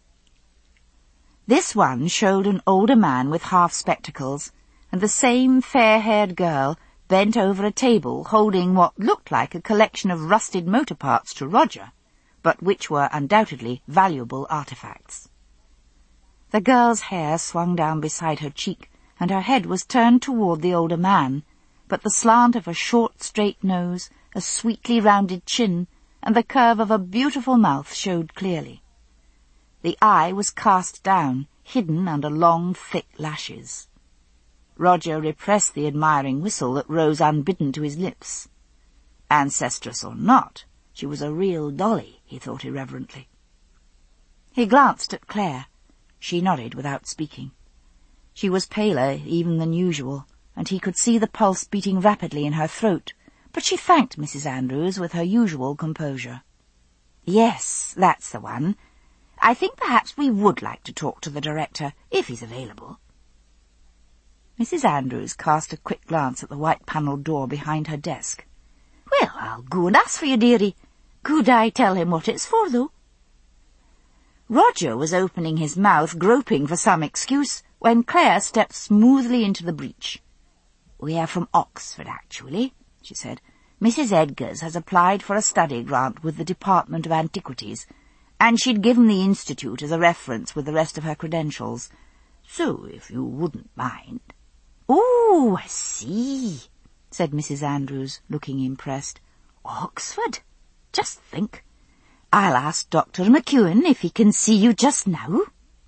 This one showed an older man with half spectacles, and the same fair-haired girl bent over a table holding what looked like a collection of rusted motor parts to Roger, but which were undoubtedly valuable artifacts. The girl's hair swung down beside her cheek, and her head was turned toward the older man, but the slant of a short, straight nose, a sweetly rounded chin, and the curve of a beautiful mouth showed clearly. The eye was cast down, hidden under long, thick lashes. Roger repressed the admiring whistle that rose unbidden to his lips. Ancestress or not, she was a real dolly, he thought irreverently. He glanced at Claire. She nodded without speaking. She was paler even than usual, and he could see the pulse beating rapidly in her throat, but she thanked Mrs. Andrews with her usual composure. "Yes, that's the one. I think perhaps we would like to talk to the director, if he's available." Mrs. Andrews cast a quick glance at the white-panelled door behind her desk. "Well, I'll go and ask for you, dearie. Could I tell him what it's for, though?" Roger was opening his mouth, groping for some excuse, when Claire stepped smoothly into the breach. "We are from Oxford, actually," she said. "Mrs. Edgars has applied for a study grant with the Department of Antiquities, and she'd given the Institute as a reference with the rest of her credentials. So, if you wouldn't mind—" "Oh, I see," said Mrs. Andrews, looking impressed. "Oxford? Just think. I'll ask Dr. McEwen if he can see you just now."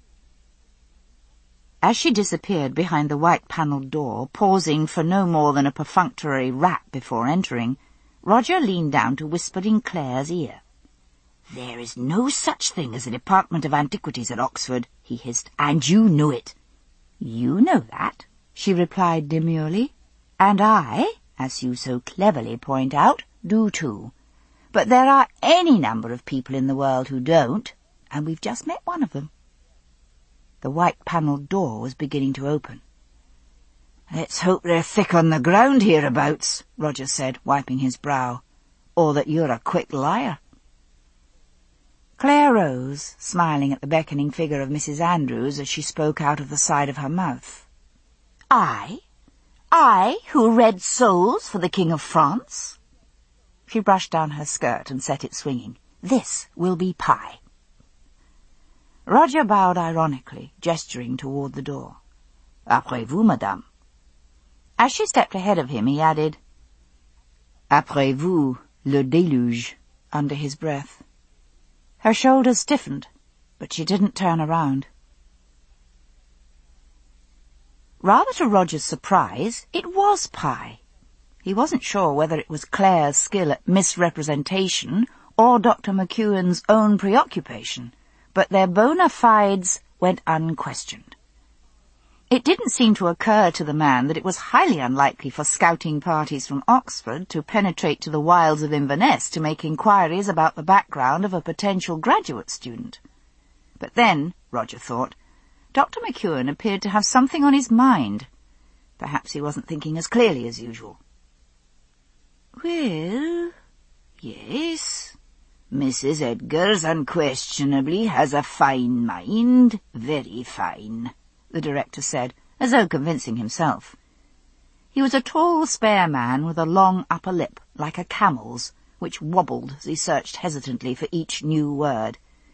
As she disappeared behind the white-panelled door, pausing for no more than a perfunctory rap before entering, Roger leaned down to whisper in Claire's ear. "There is no such thing as a Department of Antiquities at Oxford," he hissed, "and you know it." "You know that," she replied demurely, "and I, as you so cleverly point out, do too. But there are any number of people in the world who don't, and we've just met one of them." The white-panelled door was beginning to open. "Let's hope they're thick on the ground hereabouts," Roger said, wiping his brow, "or that you're a quick liar." Claire rose, smiling at the beckoning figure of Mrs. Andrews as she spoke out of the side of her mouth. "I? I, who read souls for the King of France?" She brushed down her skirt and set it swinging. "This will be pie." Roger bowed ironically, gesturing toward the door. "Après vous, madame." As she stepped ahead of him, he added, "Après vous, le déluge," under his breath. Her shoulders stiffened, but she didn't turn around. Rather to Roger's surprise, it was pie. He wasn't sure whether it was Claire's skill at misrepresentation or Dr. McEwen's own preoccupation, but their bona fides went unquestioned. It didn't seem to occur to the man that it was highly unlikely for scouting parties from Oxford to penetrate to the wilds of Inverness to make inquiries about the background of a potential graduate student. But then, Roger thought, Dr. McEwen appeared to have something on his mind. Perhaps he wasn't thinking as clearly as usual. "Well, yes, Mrs. Edgars unquestionably has a fine mind, very fine," the director said, as though convincing himself. He was a tall, spare man with a long upper lip, like a camel's, which wobbled as he searched hesitantly for each new word.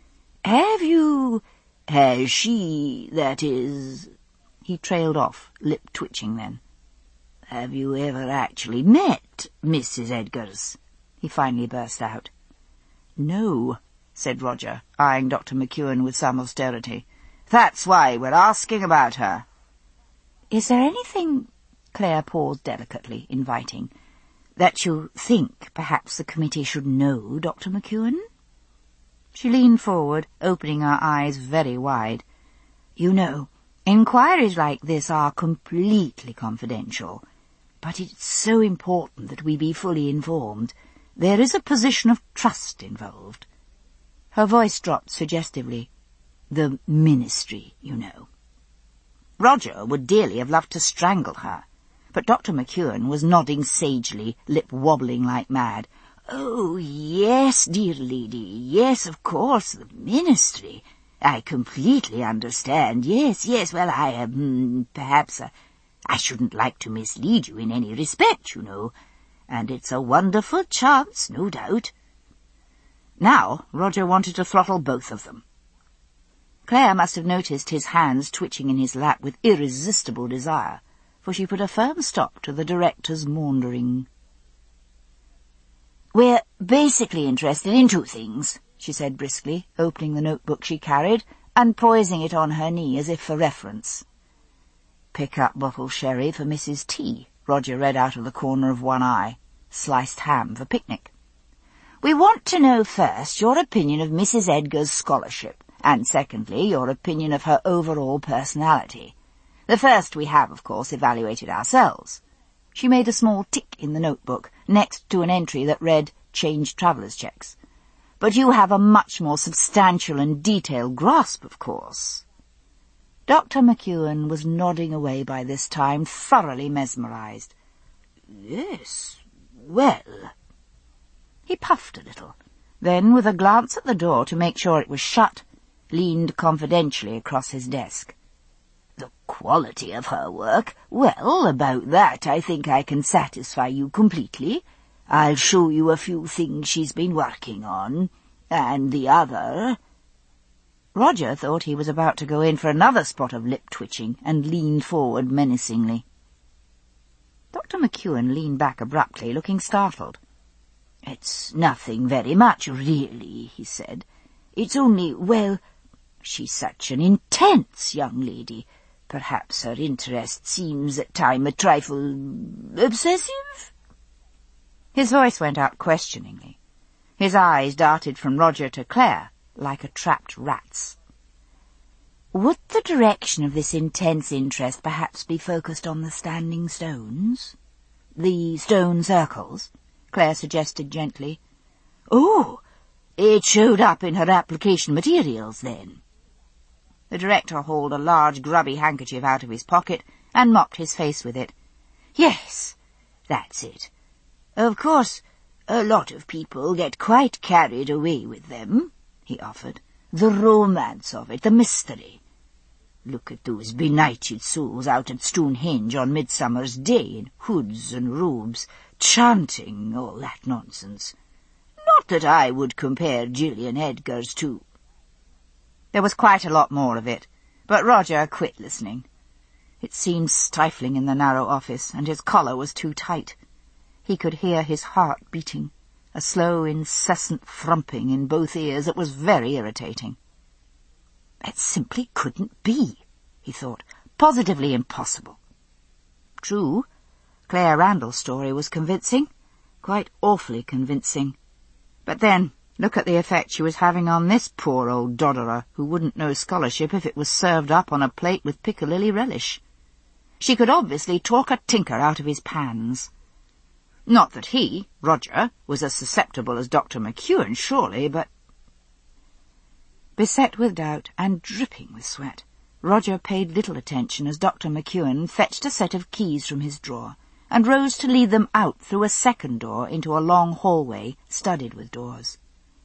Has she, that is—" He trailed off, lip twitching then. "Have you ever actually met Mrs. Edgars?" he finally burst out. "No," said Roger, eyeing Dr. McEwen with some austerity. "That's why we're asking about her." "Is there anything—" Claire paused delicately, inviting, "that you think perhaps the committee should know, Dr. McEwen?" She leaned forward, opening her eyes very wide. "You know, inquiries like this are completely confidential, but it's so important that we be fully informed. There is a position of trust involved." Her voice dropped suggestively. "The ministry, you know." Roger would dearly have loved to strangle her, but Dr. McEwen was nodding sagely, lip wobbling like mad. "Oh, yes, dear lady, yes, of course, the ministry. I completely understand. Yes, well, perhaps I shouldn't like to mislead you in any respect, you know, and it's a wonderful chance, no doubt." Now Roger wanted to throttle both of them. Claire must have noticed his hands twitching in his lap with irresistible desire, for she put a firm stop to the director's maundering. "We're basically interested in two things," she said briskly, opening the notebook she carried and poising it on her knee as if for reference. "Pick-up bottle sherry for Mrs. T," Roger read out of the corner of one eye. "Sliced ham for picnic. We want to know first your opinion of Mrs. Edgar's scholarship, and secondly your opinion of her overall personality. The first we have, of course, evaluated ourselves." She made a small tick in the notebook next to an entry that read, "Changed travellers' checks. But you have a much more substantial and detailed grasp, of course." Dr. McEwen was nodding away by this time, thoroughly mesmerized. "Yes, well—" He puffed a little, then, with a glance at the door to make sure it was shut, leaned confidentially across his desk. "The quality of her work, well, about that I think I can satisfy you completely. I'll show you a few things she's been working on, and the other—" Roger thought he was about to go in for another spot of lip-twitching and leaned forward menacingly. Dr. McEwen leaned back abruptly, looking startled. "It's nothing very much, really," he said. "It's only, well, she's such an intense young lady. Perhaps her interest seems at times a trifle obsessive?" His voice went out questioningly. His eyes darted from Roger to Claire, like a trapped rat's. "Would the direction of this intense interest perhaps be focused on the standing stones?" "The stone circles?" Claire suggested gently. "Oh, it showed up in her application materials, then?" The director hauled a large grubby handkerchief out of his pocket and mopped his face with it. "Yes, that's it. Of course, a lot of people get quite carried away with them," he offered. "The romance of it, the mystery. Look at those benighted souls out at Stonehenge on Midsummer's Day in hoods and robes, chanting all that nonsense. Not that I would compare Gillian Edgar's to—" There was quite a lot more of it, but Roger quit listening. It seemed stifling in the narrow office, and his collar was too tight. He could hear his heart beating, a slow, incessant thrumping in both ears that was very irritating. It simply couldn't be, he thought. Positively impossible. True, Claire Randall's story was convincing, quite awfully convincing. But then, look at the effect she was having on this poor old dodderer who wouldn't know scholarship if it was served up on a plate with piccalilli relish. She could obviously talk a tinker out of his pans. Not that he, Roger, was as susceptible as Dr. McEwen, surely, but... Beset with doubt and dripping with sweat, Roger paid little attention as Dr. McEwen fetched a set of keys from his drawer and rose to lead them out through a second door into a long hallway studded with doors.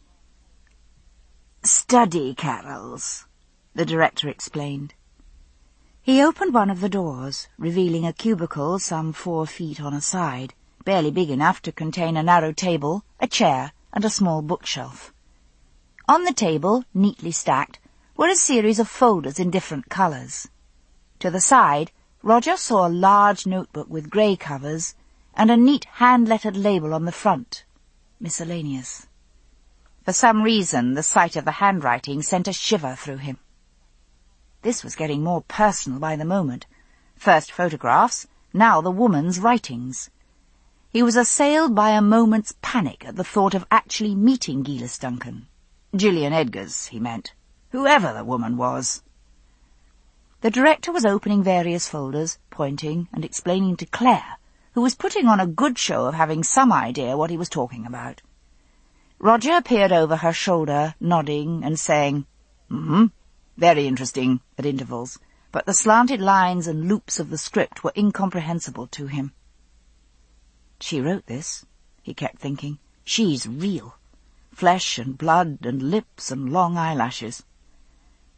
"Study carols," the director explained. He opened one of the doors, revealing a cubicle some 4 feet on a side, barely big enough to contain a narrow table, a chair, and a small bookshelf. On the table, neatly stacked, were a series of folders in different colours. To the side, Roger saw a large notebook with grey covers and a neat hand-lettered label on the front, miscellaneous. For some reason, the sight of the handwriting sent a shiver through him. This was getting more personal by the moment. First photographs, now the woman's writings. He was assailed by a moment's panic at the thought of actually meeting Gillis Duncan. Gillian Edgar's, he meant. Whoever the woman was. The director was opening various folders, pointing and explaining to Claire, who was putting on a good show of having some idea what he was talking about. Roger peered over her shoulder, nodding and saying, very interesting, at intervals, but the slanted lines and loops of the script were incomprehensible to him. She wrote this, he kept thinking. She's real. Flesh and blood and lips and long eyelashes.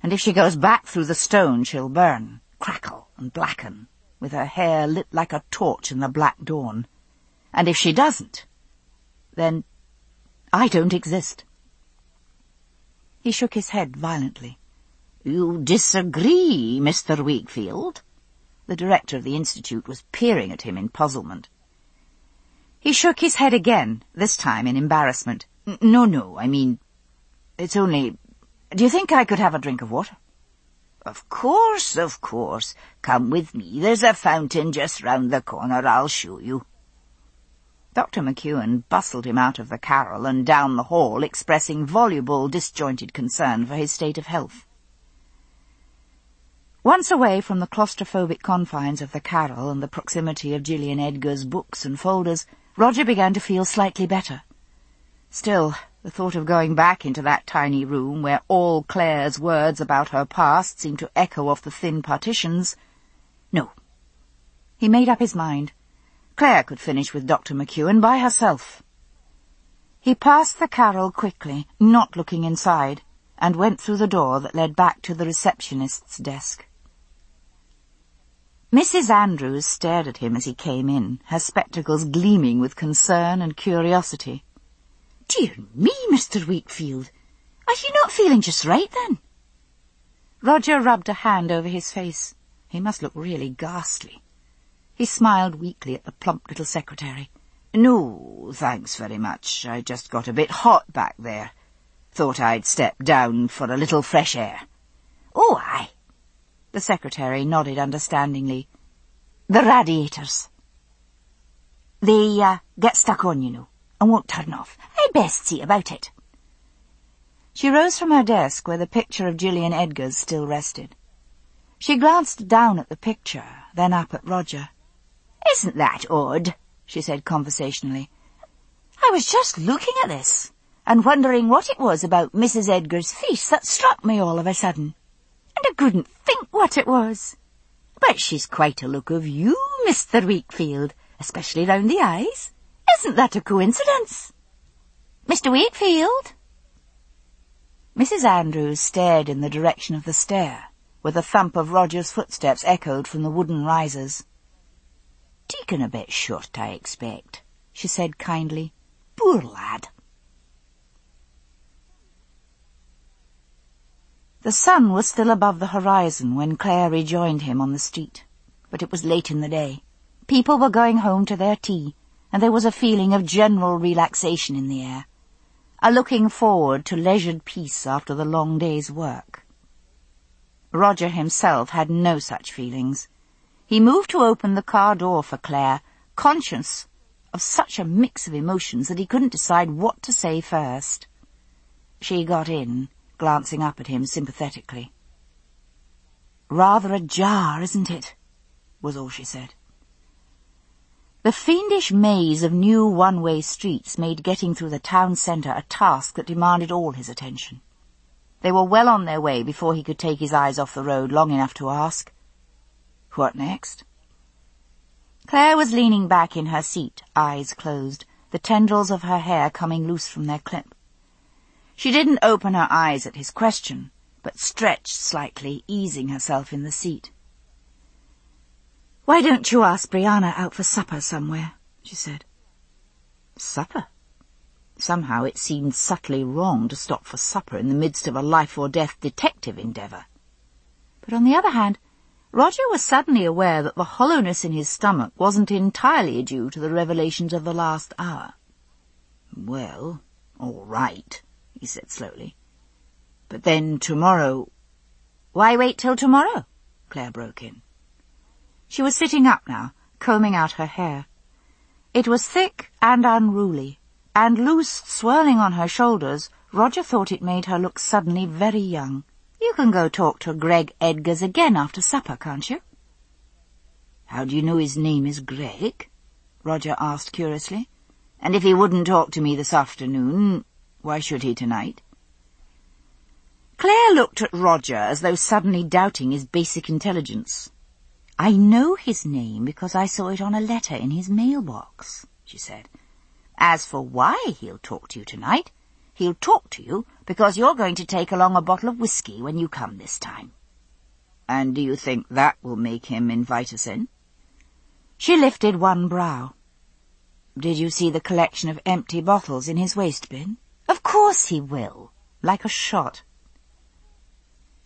And if she goes back through the stone, she'll burn, crackle, and blacken, with her hair lit like a torch in the black dawn. And if she doesn't, then I don't exist." He shook his head violently. "You disagree, Mr. Wakefield?" The director of the institute was peering at him in puzzlement. He shook his head again, this time in embarrassment. No, I mean, it's only... Do you think I could have a drink of water?" Of course. Come with me. There's a fountain just round the corner. I'll show you." Dr. McEwen bustled him out of the carrel and down the hall, expressing voluble, disjointed concern for his state of health. Once away from the claustrophobic confines of the carrel and the proximity of Gillian Edgar's books and folders, Roger began to feel slightly better. Still, the thought of going back into that tiny room where all Claire's words about her past seemed to echo off the thin partitions... No. He made up his mind. Claire could finish with Dr. McEwen by herself. He passed the carrel quickly, not looking inside, and went through the door that led back to the receptionist's desk. Mrs. Andrews stared at him as he came in, her spectacles gleaming with concern and curiosity. "Dear me, Mr. Wakefield, are you not feeling just right, then?" Roger rubbed a hand over his face. He must look really ghastly. He smiled weakly at the plump little secretary. "No, thanks very much. I just got a bit hot back there. Thought I'd step down for a little fresh air." "Oh, aye." The secretary nodded understandingly. "The radiators. They get stuck on, you know, and won't turn off. I'd best see about it." She rose from her desk where the picture of Gillian Edgar's still rested. She glanced down at the picture, then up at Roger. "Isn't that odd?" she said conversationally. "I was just looking at this, and wondering what it was about Mrs. Edgar's face that struck me all of a sudden. And I couldn't think what it was. But she's quite a look of you, Mr. Wakefield, especially round the eyes. Isn't that a coincidence? Mr. Wakefield?" Mrs. Andrews stared in the direction of the stair, where the thump of Roger's footsteps echoed from the wooden risers. "Taken a bit short, I expect," she said kindly. "Poor lad." The sun was still above the horizon when Claire rejoined him on the street, but it was late in the day. People were going home to their tea, and there was a feeling of general relaxation in the air, a looking forward to leisured peace after the long day's work. Roger himself had no such feelings. He moved to open the car door for Claire, conscious of such a mix of emotions that he couldn't decide what to say first. She got in, glancing up at him sympathetically. "Rather ajar, isn't it?" was all she said. The fiendish maze of new one-way streets made getting through the town centre a task that demanded all his attention. They were well on their way before he could take his eyes off the road long enough to ask, "What next?" Claire was leaning back in her seat, eyes closed, the tendrils of her hair coming loose from their clip. She didn't open her eyes at his question, but stretched slightly, easing herself in the seat. "Why don't you ask Brianna out for supper somewhere?" she said. Supper? Somehow it seemed subtly wrong to stop for supper in the midst of a life-or-death detective endeavour. But on the other hand, Roger was suddenly aware that the hollowness in his stomach wasn't entirely due to the revelations of the last hour. "Well, all right," he said slowly. "But then tomorrow—" "Why wait till tomorrow?" Claire broke in. She was sitting up now, combing out her hair. It was thick and unruly, and loose, swirling on her shoulders, Roger thought it made her look suddenly very young. "You can go talk to Greg Edgars again after supper, can't you?" "How do you know his name is Greg?" Roger asked curiously. "And if he wouldn't talk to me this afternoon, why should he tonight?" Claire looked at Roger as though suddenly doubting his basic intelligence. "I know his name because I saw it on a letter in his mailbox," she said. "As for why he'll talk to you tonight, He'll talk to you because you're going to take along a bottle of whiskey when you come this time." "And do you think that will make him invite us in?" She lifted one brow. "Did you see the collection of empty bottles in his waste bin? Of course he will, like a shot.